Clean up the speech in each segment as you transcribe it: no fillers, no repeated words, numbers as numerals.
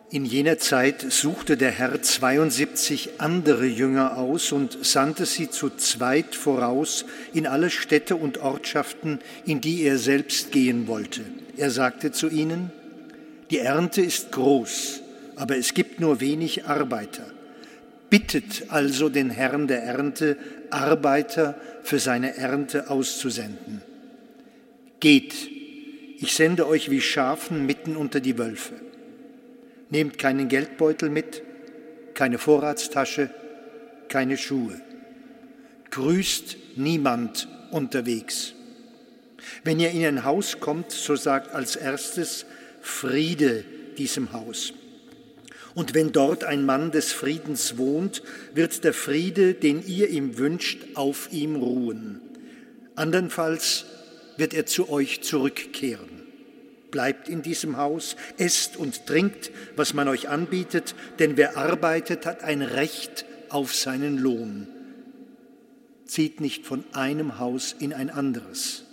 In jener Zeit suchte der Herr 72 andere Jünger aus und sandte sie zu zweit voraus in alle Städte und Ortschaften, in die er selbst gehen wollte. Er sagte zu ihnen: Die Ernte ist groß, aber es gibt nur wenig Arbeiter. Bittet also den Herrn der Ernte, Arbeiter für seine Ernte auszusenden. Geht, ich sende euch wie Schafen mitten unter die Wölfe. Nehmt keinen Geldbeutel mit, keine Vorratstasche, keine Schuhe. Grüßt niemand unterwegs. Wenn ihr in ein Haus kommt, so sagt als erstes: Friede diesem Haus. Und wenn dort ein Mann des Friedens wohnt, wird der Friede, den ihr ihm wünscht, auf ihm ruhen. Andernfalls wird er zu euch zurückkehren. Bleibt in diesem Haus, esst und trinkt, was man euch anbietet, denn wer arbeitet, hat ein Recht auf seinen Lohn. Zieht nicht von einem Haus in ein anderes.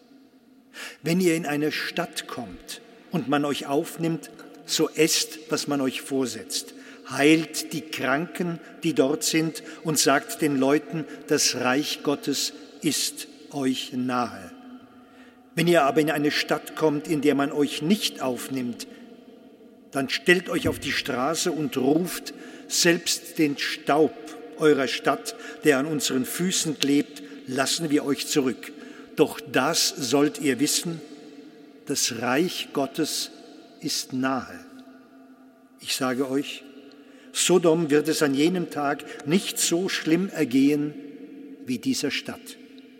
Wenn ihr in eine Stadt kommt und man euch aufnimmt, so esst, was man euch vorsetzt. Heilt die Kranken, die dort sind, und sagt den Leuten, das Reich Gottes ist euch nahe. Wenn ihr aber in eine Stadt kommt, in der man euch nicht aufnimmt, dann stellt euch auf die Straße und ruft: Selbst den Staub eurer Stadt, der an unseren Füßen klebt, lassen wir euch zurück. Doch das sollt ihr wissen: Das Reich Gottes ist nahe. Ich sage euch, Sodom wird es an jenem Tag nicht so schlimm ergehen wie dieser Stadt.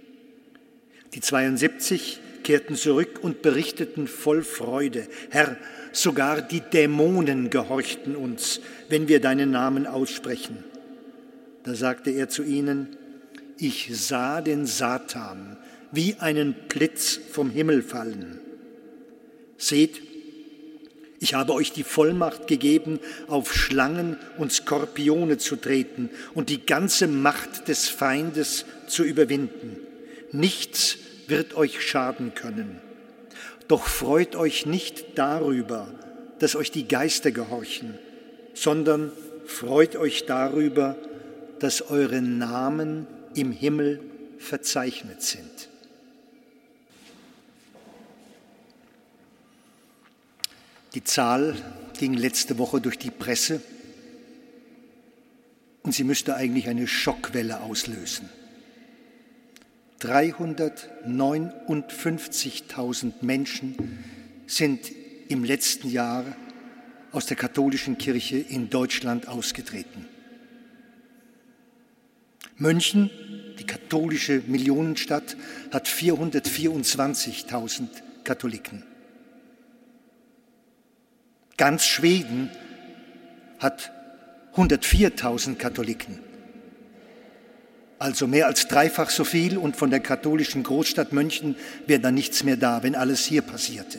Die 72 kehrten zurück und berichteten voll Freude: Herr, sogar die Dämonen gehorchten uns, wenn wir deinen Namen aussprechen. Da sagte er zu ihnen: Ich sah den Satan wie einen Blitz vom Himmel fallen. Seht, ich habe euch die Vollmacht gegeben, auf Schlangen und Skorpione zu treten und die ganze Macht des Feindes zu überwinden. Nichts wird euch schaden können. Doch freut euch nicht darüber, dass euch die Geister gehorchen, sondern freut euch darüber, dass eure Namen im Himmel verzeichnet sind. Die Zahl ging letzte Woche durch die Presse und sie müsste eigentlich eine Schockwelle auslösen. 359.000 Menschen sind im letzten Jahr aus der katholischen Kirche in Deutschland ausgetreten. München, die katholische Millionenstadt, hat 424.000 Katholiken. Ganz Schweden hat 104.000 Katholiken, also mehr als dreifach so viel, und von der katholischen Großstadt München wäre dann nichts mehr da, wenn alles hier passierte.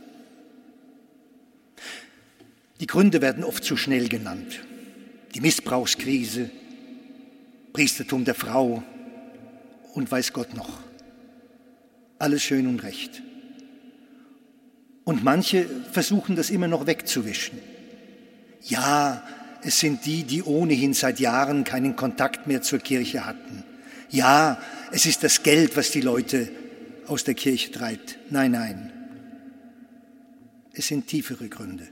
Die Gründe werden oft zu schnell genannt. Die Missbrauchskrise, Priestertum der Frau und weiß Gott noch. Alles schön und recht. Und manche versuchen das immer noch wegzuwischen. Ja, es sind die, die ohnehin seit Jahren keinen Kontakt mehr zur Kirche hatten. Ja, es ist das Geld, was die Leute aus der Kirche treibt. Nein, nein. Es sind tiefere Gründe.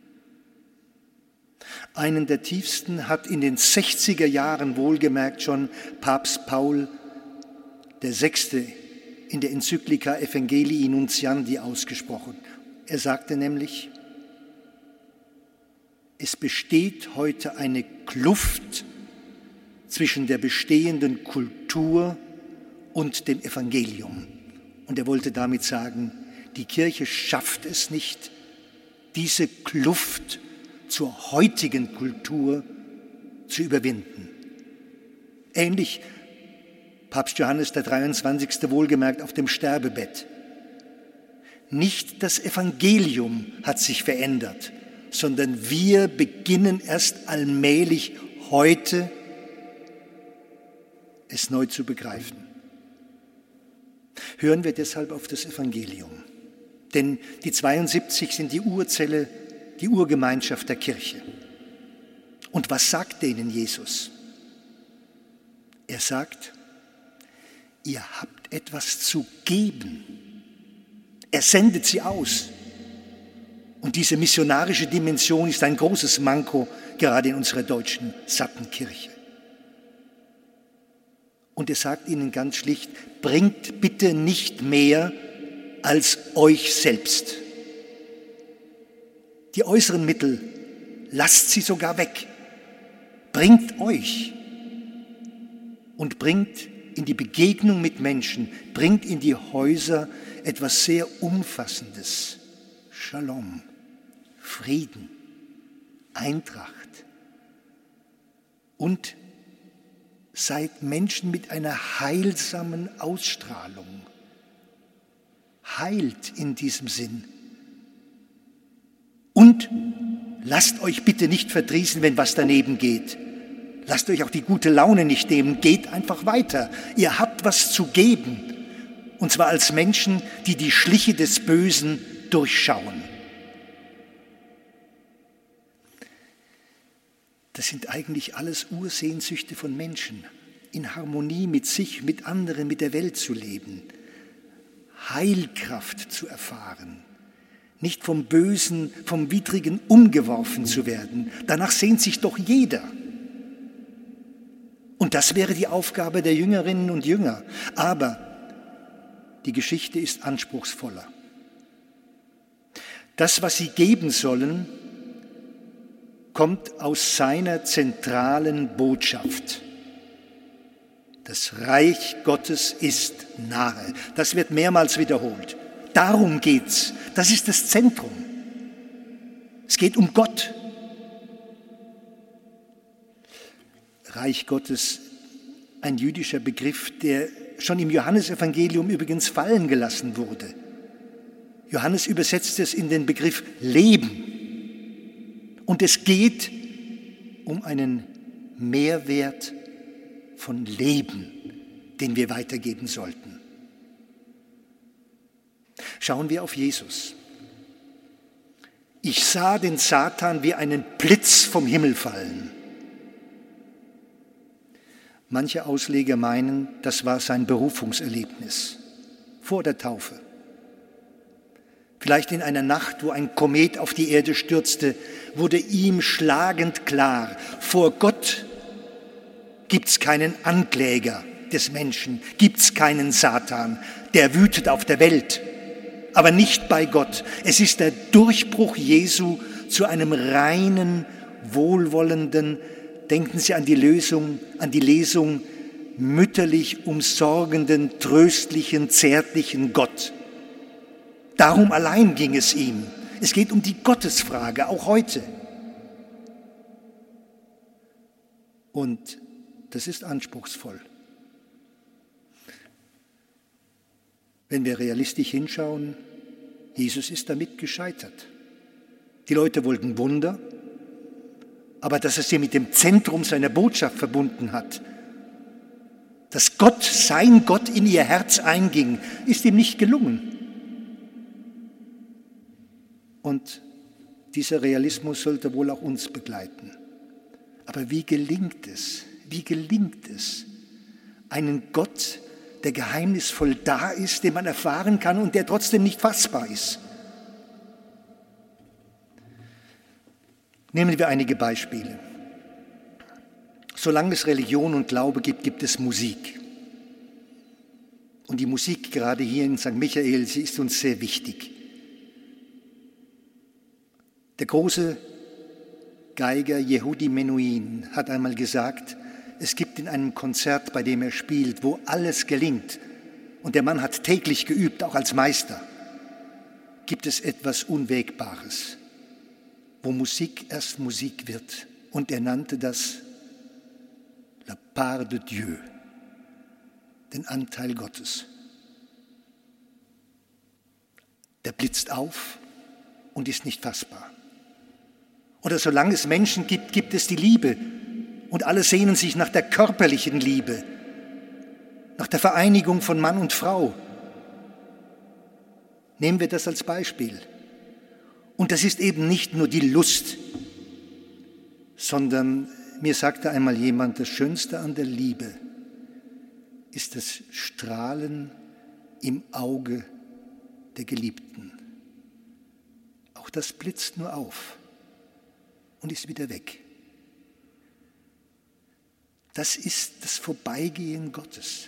Einen der tiefsten hat in den 60er Jahren wohlgemerkt schon Papst Paul VI. In der Enzyklika Evangelii Nuntiandi ausgesprochen. Er sagte nämlich: Es besteht heute eine Kluft zwischen der bestehenden Kultur und dem Evangelium. Und er wollte damit sagen, die Kirche schafft es nicht, diese Kluft zur heutigen Kultur zu überwinden. Ähnlich Papst Johannes der 23. wohlgemerkt auf dem Sterbebett. Nicht das Evangelium hat sich verändert, sondern wir beginnen erst allmählich heute, es neu zu begreifen. Hören wir deshalb auf das Evangelium. Denn die 72 sind die Urzelle die Urgemeinschaft der Kirche. Und was sagt denen Jesus? Er sagt, ihr habt etwas zu geben. Er sendet sie aus. Und diese missionarische Dimension ist ein großes Manko, gerade in unserer deutschen satten Kirche. Und er sagt ihnen ganz schlicht, bringt bitte nicht mehr als euch selbst. Die äußeren Mittel, lasst sie sogar weg. Bringt euch und bringt in die Begegnung mit Menschen, bringt in die Häuser etwas sehr Umfassendes. Shalom, Frieden, Eintracht. Und seid Menschen mit einer heilsamen Ausstrahlung. Heilt in diesem Sinn. Und lasst euch bitte nicht verdrießen, wenn was daneben geht. Lasst euch auch die gute Laune nicht nehmen. Geht einfach weiter. Ihr habt was zu geben. Und zwar als Menschen, die die Schliche des Bösen durchschauen. Das sind eigentlich alles Ursehnsüchte von Menschen, in Harmonie mit sich, mit anderen, mit der Welt zu leben, Heilkraft zu erfahren, nicht vom Bösen, vom Widrigen umgeworfen zu werden. Danach sehnt sich doch jeder. Und das wäre die Aufgabe der Jüngerinnen und Jünger. Aber die Geschichte ist anspruchsvoller. Das, was sie geben sollen, kommt aus seiner zentralen Botschaft. Das Reich Gottes ist nahe. Das wird mehrmals wiederholt. Darum geht's. Das ist das Zentrum. Es geht um Gott. Reich Gottes, ein jüdischer Begriff, der schon im Johannesevangelium übrigens fallen gelassen wurde. Johannes übersetzt es in den Begriff Leben. Und es geht um einen Mehrwert von Leben, den wir weitergeben sollten. Schauen wir auf Jesus. Ich sah den Satan wie einen Blitz vom Himmel fallen. Manche Ausleger meinen, das war sein Berufungserlebnis vor der Taufe. Vielleicht in einer Nacht, wo ein Komet auf die Erde stürzte, wurde ihm schlagend klar, vor Gott gibt's keinen Ankläger des Menschen, gibt's keinen Satan, der wütet auf der Welt, aber nicht bei Gott. Es ist der Durchbruch Jesu zu einem reinen, wohlwollenden, denken Sie an die Lesung, mütterlich umsorgenden, tröstlichen, zärtlichen Gott. Darum allein ging es ihm. Es geht um die Gottesfrage, auch heute. Und das ist anspruchsvoll. Wenn wir realistisch hinschauen, Jesus ist damit gescheitert. Die Leute wollten Wunder, aber dass er sie mit dem Zentrum seiner Botschaft verbunden hat, dass Gott, sein Gott in ihr Herz einging, ist ihm nicht gelungen. Und dieser Realismus sollte wohl auch uns begleiten. Aber wie gelingt es, einen Gott, der geheimnisvoll da ist, den man erfahren kann und der trotzdem nicht fassbar ist? Nehmen wir einige Beispiele. Solange es Religion und Glaube gibt, gibt es Musik. Und die Musik gerade hier in St. Michael, sie ist uns sehr wichtig. Der große Geiger Yehudi Menuhin hat einmal gesagt, es gibt in einem Konzert, bei dem er spielt, wo alles gelingt, und der Mann hat täglich geübt, auch als Meister, gibt es etwas Unwägbares, wo Musik erst Musik wird. Und er nannte das la part de Dieu, den Anteil Gottes. Der blitzt auf und ist nicht fassbar. Oder solange es Menschen gibt, gibt es die Liebe. Und alle sehnen sich nach der körperlichen Liebe, nach der Vereinigung von Mann und Frau. Nehmen wir das als Beispiel. Und das ist eben nicht nur die Lust, sondern mir sagte einmal jemand, das Schönste an der Liebe ist das Strahlen im Auge der Geliebten. Auch das blitzt nur auf und ist wieder weg. Das ist das Vorbeigehen Gottes.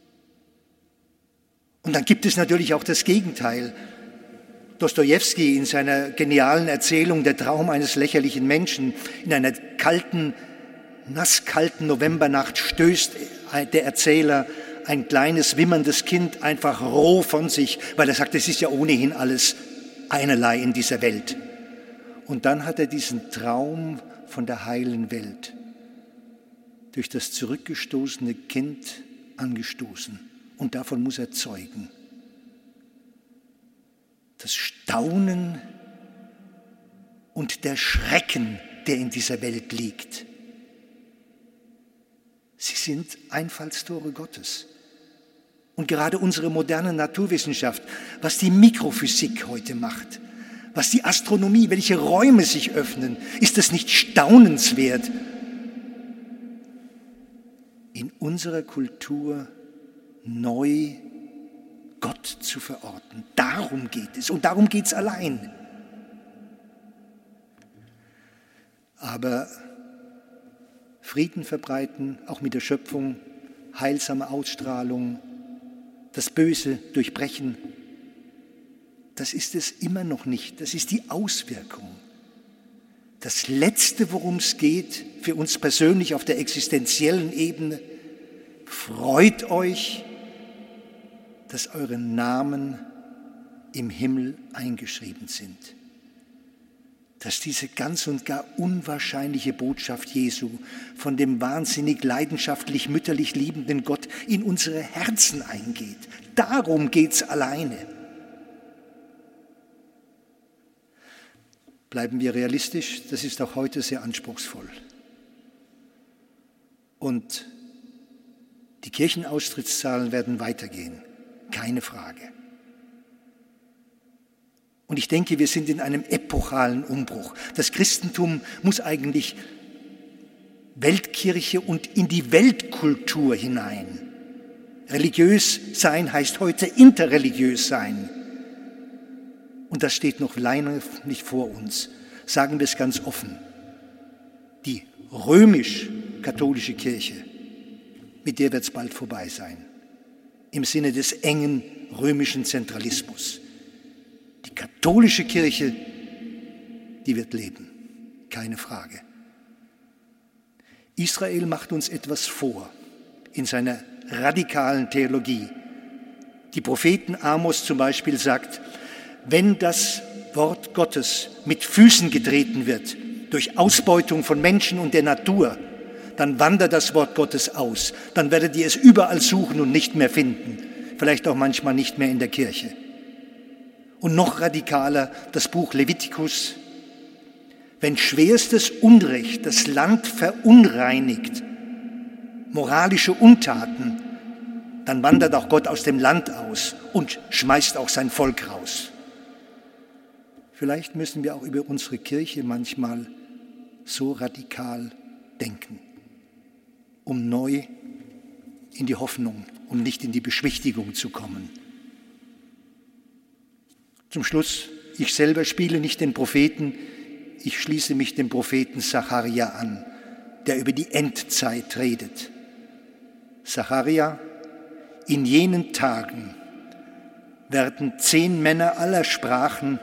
Und dann gibt es natürlich auch das Gegenteil. Dostojewski in seiner genialen Erzählung Der Traum eines lächerlichen Menschen, in einer kalten, nasskalten Novembernacht stößt der Erzähler ein kleines, wimmerndes Kind einfach roh von sich, weil er sagt, es ist ja ohnehin alles einerlei in dieser Welt. Und dann hat er diesen Traum von der heilen Welt durch das zurückgestoßene Kind angestoßen. Und davon muss er zeugen. Das Staunen und der Schrecken, der in dieser Welt liegt. Sie sind Einfallstore Gottes. Und gerade unsere moderne Naturwissenschaft, was die Mikrophysik heute macht, was die Astronomie, welche Räume sich öffnen, ist das nicht staunenswert? In unserer Kultur neu Gott zu verorten. Darum geht es und darum geht es allein. Aber Frieden verbreiten, auch mit der Schöpfung, heilsame Ausstrahlung, das Böse durchbrechen, das ist es immer noch nicht. Das ist die Auswirkung. Das Letzte, worum es geht, für uns persönlich auf der existenziellen Ebene, freut euch, dass eure Namen im Himmel eingeschrieben sind. Dass diese ganz und gar unwahrscheinliche Botschaft Jesu von dem wahnsinnig leidenschaftlich, mütterlich liebenden Gott in unsere Herzen eingeht. Darum geht's alleine. Bleiben wir realistisch, das ist auch heute sehr anspruchsvoll. Und die Kirchenaustrittszahlen werden weitergehen, keine Frage. Und ich denke, wir sind in einem epochalen Umbruch. Das Christentum muss eigentlich Weltkirche und in die Weltkultur hinein. Religiös sein heißt heute interreligiös sein. Und das steht noch lange nicht vor uns. Sagen wir es ganz offen. Die römisch-katholische Kirche, mit der wird es bald vorbei sein. Im Sinne des engen römischen Zentralismus. Die katholische Kirche, die wird leben, keine Frage. Israel macht uns etwas vor in seiner radikalen Theologie. Die Propheten Amos zum Beispiel sagt, wenn das Wort Gottes mit Füßen getreten wird, durch Ausbeutung von Menschen und der Natur, dann wandert das Wort Gottes aus. Dann werdet ihr es überall suchen und nicht mehr finden. Vielleicht auch manchmal nicht mehr in der Kirche. Und noch radikaler das Buch Levitikus. Wenn schwerstes Unrecht das Land verunreinigt, moralische Untaten, dann wandert auch Gott aus dem Land aus und schmeißt auch sein Volk raus. Vielleicht müssen wir auch über unsere Kirche manchmal so radikal denken, um neu in die Hoffnung und nicht in die Beschwichtigung zu kommen. Zum Schluss, ich selber spiele nicht den Propheten, ich schließe mich dem Propheten Sacharja an, der über die Endzeit redet. Sacharja, in jenen Tagen werden 10 Männer aller Sprachen,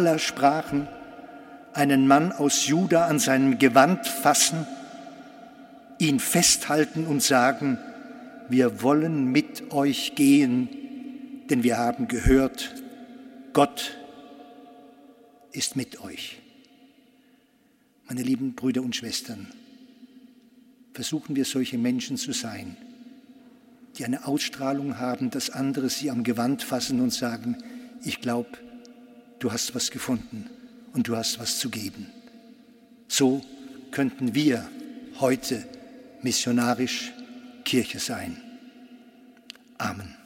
einen Mann aus Juda an seinem Gewand fassen, ihn festhalten und sagen, wir wollen mit euch gehen, denn wir haben gehört, Gott ist mit euch. Meine lieben Brüder und Schwestern, versuchen wir solche Menschen zu sein, die eine Ausstrahlung haben, dass andere sie am Gewand fassen und sagen, ich glaube, du hast was gefunden und du hast was zu geben. So könnten wir heute missionarisch Kirche sein. Amen.